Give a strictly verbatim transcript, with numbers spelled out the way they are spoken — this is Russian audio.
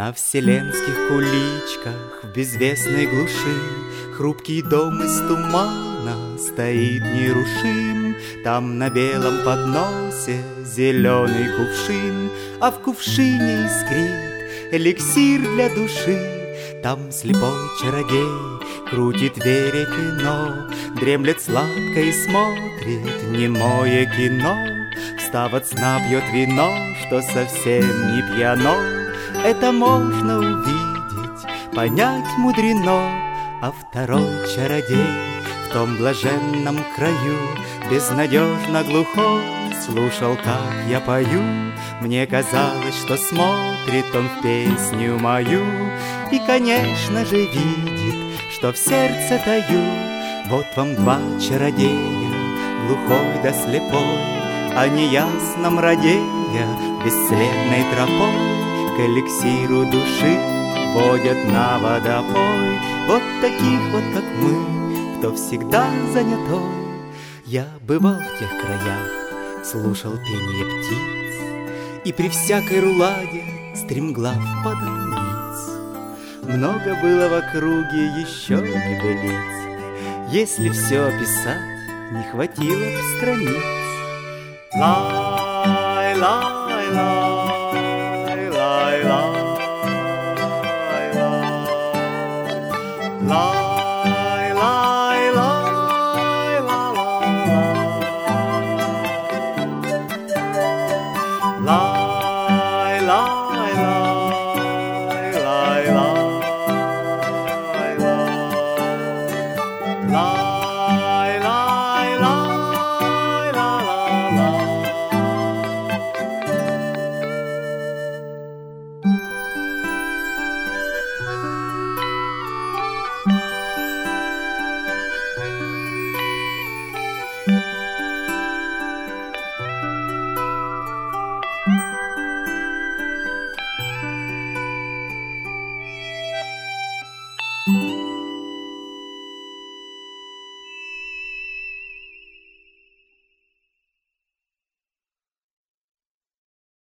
На вселенских куличках в безвестной глуши хрупкий дом из тумана стоит нерушим. Там на белом подносе зеленый кувшин, а в кувшине искрит эликсир для души. Там слепой чародей крутит Вере кино, дремлет сладко и смотрит немое кино. Встав от сна, пьет вино, что совсем не пьяно. Это можно увидеть, понять мудрено. А второй чародей в том блаженном краю, безнадежно глухой, слушал, как я пою. Мне казалось, что смотрит он в песню мою и, конечно же, видит, что в сердце таю. Вот вам два чародея, глухой да слепой, о неясном радея бесследной тропой к эликсиру души водят на водопой. Вот таких вот, как мы, кто всегда занятой. Я бывал в тех краях, слушал пение птиц, и при всякой руладе стремглав падал ниц. Много было в округе еще небылиц, если все описать, не хватило б страниц. Лай, лай, лай, лай, лай, лай, лай.